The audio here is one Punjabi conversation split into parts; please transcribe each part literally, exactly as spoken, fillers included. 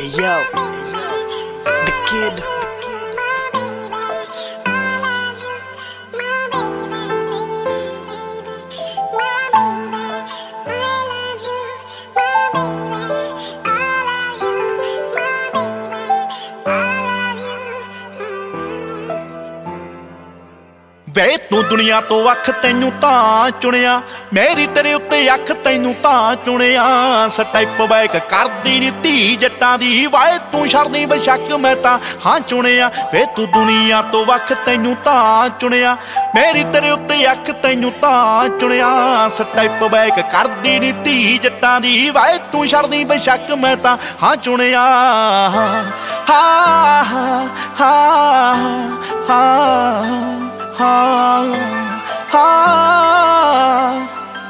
Hey yo, the kid. ਵੇ ਤੂੰ ਦੁਨੀਆ ਤੋਂ ਅੱਖ ਤੈਨੂੰ ਤਾਂ ਚੁਣਿਆ, ਮੇਰੀ ਤੇਰੇ ਉੱਤੇ ਅੱਖ ਤੈਨੂੰ ਤਾਂ ਚੁਣਿਆ। ਸਟੈਪ ਬੈਕ ਕਰਦੀ ਨੀ ਧੀ ਜੱਟਾਂ ਦੀ, ਵਾਏ ਤੂੰ ਛੱਡਦੀ ਬੇਸ਼ੱਕ ਮੈਂ ਤਾਂ ਹਾਂ ਚੁਣਿਆ। ਵੇ ਤੂੰ ਦੁਨੀਆ ਤੋਂ ਅੱਖ ਤੈਨੂੰ ਤਾਂ ਚੁਣਿਆ, ਮੇਰੀ ਤੇਰੇ ਉੱਤੇ ਅੱਖ ਤੈਨੂੰ ਤਾਂ ਚੁਣਿਆ। ਸਟੈਪ ਬੈਕ ਕਰਦੀ ਨੀ ਧੀ ਜੱਟਾਂ ਦੀ, ਵਾਏ ਤੂੰ ਛੱਡਦੀ ਬੇਸ਼ੱਕ ਮੈਂ ਤਾਂ ਹਾਂ ਚੁਣਿਆ। ਹਾਂ ਹਾਂ ਹਾਂ ਹਾਂ ਹਾਂ ਹਾਂ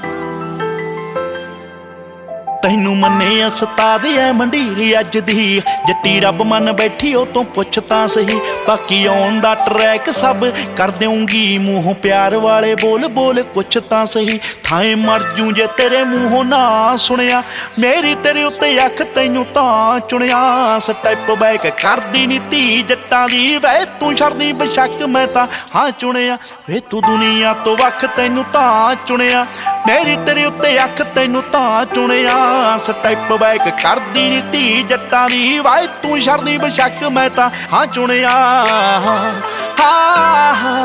ਤੈਨੂੰ ਮੰਨੇ ਉਸਤਾਦ ਐ ਮੰਡੀਰ ਅੱਜ ਦੀ, ਜੱਟੀ ਰੱਬ ਮੰਨ ਬੈਠੀ ਉਹ ਤੋਂ ਪੁੱਛ ਤਾਂ ਸਹੀ। ਬਾਕੀ ਆਉਣ ਦਾ ਟਰੈਕ ਸਭ ਕਰ ਦੇਉਂਗੀ, ਮੂੰਹੋਂ ਪਿਆਰ ਵਾਲੇ ਬੋਲ ਬੋਲ ਕੁਛ ਤਾਂ ਸਹੀ। ਥਾਏ ਮਰ ਜੂ ਜੇ ਤੇਰੇ ਮੂੰਹੋਂ ਨਾ ਸੁਣਿਆ, ਮੇਰੀ ਤੇਰੇ ਉੱਤੇ ਅੱਖ ਤੈਨੂੰ ਤਾਂ ਚੁਣਿਆ। ਸਟੈਪ ਬੈਕ ਕਰਦੀ ਨੀ ਧੀ ਜੱਟਾਂ ਦੀ, ਵੇ ਤੂੰ ਛੱਡਦੀ ਬੇਸ਼ੱਕ ਮੈਂ ਤਾਂ ਹਾਂ ਚੁਣਿਆ। ਵੇ ਤੂੰ ਦੁਨੀਆ ਤੋਂ ਵੱਖ ਤੈਨੂੰ ਤਾਂ ਚੁਣਿਆ, ਮੇਰੀ ਤੇਰੇ ਉੱਤੇ ਅੱਖ ਤੈਨੂੰ ਤਾਂ ਚੁਣਿਆ। ਸਟੈਪ ਬੈਕ ਕਰਦੀ ਨੀ ਧੀ ਜੱਟਾਂ ਦੀ, ਵਾਏ ਤੂੰ ਛੱਡਦੀ ਬੇਸ਼ੱਕ ਮੈਂ ਤਾਂ ਹਾਂ ਚੁਣਿਆ। ਹਾਂ ਹਾਂ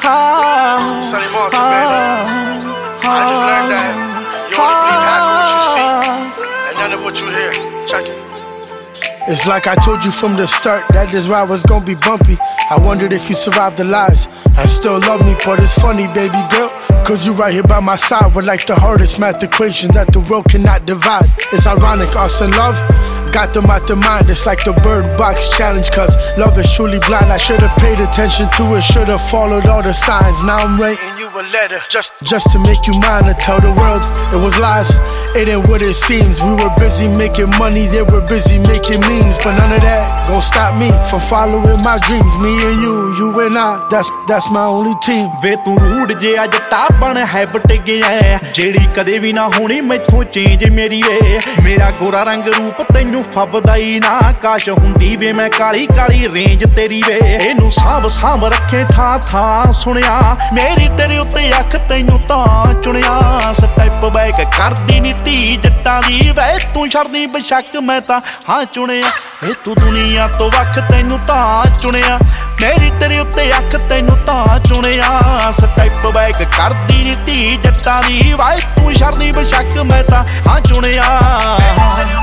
Sonny Malta, baby. I just learned that you only believe half of what you see and none of what you hear. Check it. It's like I told you from the start that this ride was gonna be bumpy. I wondered if you survived the lies and still love me, but it's funny, baby girl, cause you right here by my side with like the hardest math equation that the world cannot divide. It's ironic, us and love got them out their mind. It's like the Bird Box challenge, cause love is truly blind. I should've paid attention to it, should've followed all the signs. Now I'm writing you a letter just, just to make you mine, to tell the world it was lies, it ain't what it seems. We were busy making money, they were busy making memes, but none of that gon' stop me from following my dreams. Me and you, you and I, that's, that's my only team. ਵੇ ਤੂੰ ਰੂੜ ਜੇ ਅੱਜ ਟਾਪਣ ਹੈਬਟ ਗਿਆ, ਜਿਹੜੀ ਕਦੇ ਵੀ ਨਾ ਹੋਣੀ ਮੈਥੋਂ ਚੇਂਜ ਮੇਰੀ ਵੇ। ਮੇਰਾ ਗੋਰਾ ਰੰਗ ਰੂਪ ਤੈਨੂੰ ਫੱਬਦਾ ਹੀ ਨਾ, ਕਾਸ਼ ਹੁੰਦੀ ਵੇ ਮੈਂ ਕਾਲੀ ਕਾਲੀ ਰੇਂਜ ਤੇਰੀ ਵੇ। ਇਹਨੂੰ ਸਾਂਭ ਸਾਂਭ ਰੱਖੇ ਥਾਂ ਥਾਂ ਸੁਣਿਆ, ਮੇਰੀ ਤੇਰੇ ਉੱਤੇ ਅੱਖ ਤੈਨੂੰ ਤਾਂ ਚੁਣਿਆ। ਸਟੈਪ ਬੈਕ ਕਰਦੀ ਨੀ ਧੀ ਜੱਟਾਂ ਦੀ, ਵੇ ਤੂੰ ਛੱਡਦੀ ਬੇਸ਼ੱਕ ਮੈਂ ਤਾਂ ਹਾਂ ਚੁਣਿਆ। ਵੇ ਤੂੰ ਦੁਨੀਆ ਤੋਂ ਵੱਖ ਤੈਨੂੰ ਤਾਂ ਚੁਣਿਆ, ਮੇਰੀ ਤੇਰੇ ਉੱਤੇ ਅੱਖ ਤੈਨੂੰ ਤਾਂ ਚੁਣਿਆ। ਸਟੈਪ ਬੈਕ ਕਰਦੀ ਨੀ ਧੀ ਜੱਟਾਂ ਦੀ, ਵਾਏ ਤੂੰ ਛੱਡਦੀ ਬੇਸ਼ੱਕ ਮੈਂ ਤਾਂ ਹਾਂ ਚੁਣਿਆ।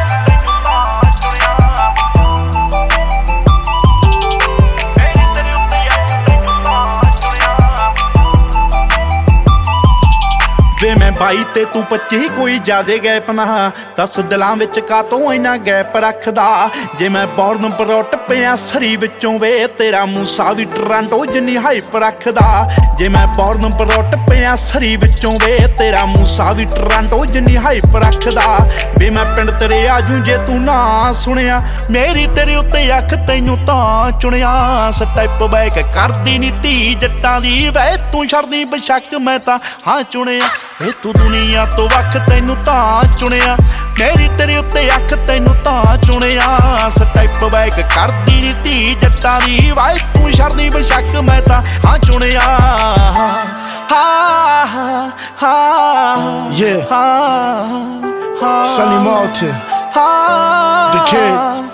ਵੇ ਮੈਂ ਬਾਈ ਤੇ ਤੂੰ ਪੱਚੀ ਕੋਈ ਜ਼ਿਆਦੇ ਗੈਪ ਨਾ, ਦਸ ਦਿਲਾਂ ਵਿੱਚ ਕਾਤੋਂ ਇੰਨਾ ਗੈਪ ਰੱਖਦਾ। ਜੇ ਮੈਂ ਬੌਰਨ ਬਰੋਟ ਪਿਆ ਸਰੀ ਵਿੱਚੋਂ, ਵੇ ਤੇਰਾ ਮੂਸਾ ਵੀ ਟਰਾਂਟੋ ਜਿੰਨੀ ਹਾਈਪ ਰੱਖਦਾ। ਜੇ ਮੈਂ ਬੌਰਨ ਬਰੋਟ ਪਿਆ ਸਰੀ ਵਿੱਚੋਂ, ਵੇ ਤੇਰਾ ਮੂਸਾ ਵੀ ਟਰਾਂਟੋ ਜਿੰਨੀ ਹਾਈਪ ਰੱਖਦਾ। ਵੇ ਮੈਂ ਪਿੰਡ ਤੇਰੇ ਆਜੂ ਜੇ ਤੂੰ ਨਾ ਸੁਣਿਆ, ਮੇਰੀ ਤੇਰੇ ਉੱਤੇ ਅੱਖ ਤੈਨੂੰ ਤਾਂ ਚੁਣਿਆ। ਸਟੈਪ ਬੈਕ ਕਰਦੀ ਨੀ ਧੀ ਜੱਟਾਂ ਦੀ, ਵੇ ਤੂੰ ਛੱਡਦੀ ਬੇਸ਼ੱਕ ਮੈਂ ਤਾਂ ਹਾਂ ਚੁਣਿਆ। ਵੇ ਤੂੰ ਦੁਨੀਆ ਤੋਂ ਵੱਖ ਤੈਨੂੰ ਤਾਂ ਚੁਣਿਆ, ਮੇਰੀ ਤੇਰੇ ਉੱਤੇ ਅੱਖ ਤੈਨੂੰ ਤਾਂ ਚੁਣਿਆ। ਸਟੈਪ ਬੈਕ ਕਰਦੀ ਨੀ ਧੀ ਜੱਟਾਂ ਦੀ, ਵਾਏ ਤੂੰ ਛੱਡਦੀ ਬੇਸ਼ੱਕ ਮੈਂ ਤਾਂ ਹਾਂ ਚੁਣਿਆ। ਹਾਂ ਹਾਂ Yeah, ਹਾਂ Sonny Malta, the kid,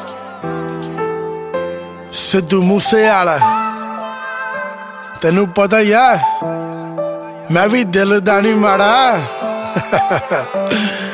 Sidhu Moosewala. ਤੈਨੂੰ ਪਤਾ ਹੀ ਆ ਮੈਂ ਵੀ ਦਿਲ ਦਾ ਨਹੀਂ ਮਾੜਾ।